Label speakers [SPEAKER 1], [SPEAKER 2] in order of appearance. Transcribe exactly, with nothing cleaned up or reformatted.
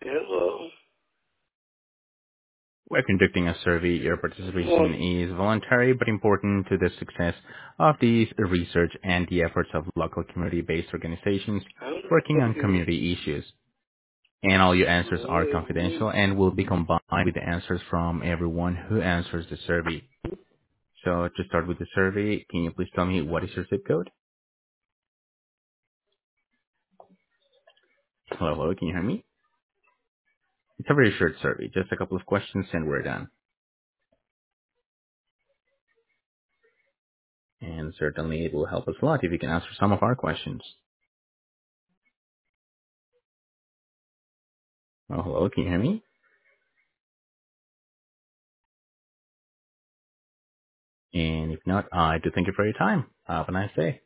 [SPEAKER 1] Hello.
[SPEAKER 2] We're conducting a survey. Your participation
[SPEAKER 1] Morning.
[SPEAKER 2] is voluntary but important to the success of the research and the efforts of local community-based organizations
[SPEAKER 1] I'm
[SPEAKER 2] working on
[SPEAKER 1] confused.
[SPEAKER 2] community issues. And all your answers are
[SPEAKER 1] Mm,
[SPEAKER 2] confidential and will be combined with the answers from everyone who answers the survey. So to start with the survey, can you please tell me what is your zip code? Hello, hello, can you hear me? It's a very short survey, just a couple of questions and we're done. And certainly it will help us a lot if you can answer some of our questions. Oh, hello, can you hear me? And if not, I do thank you for your time. Have a nice day.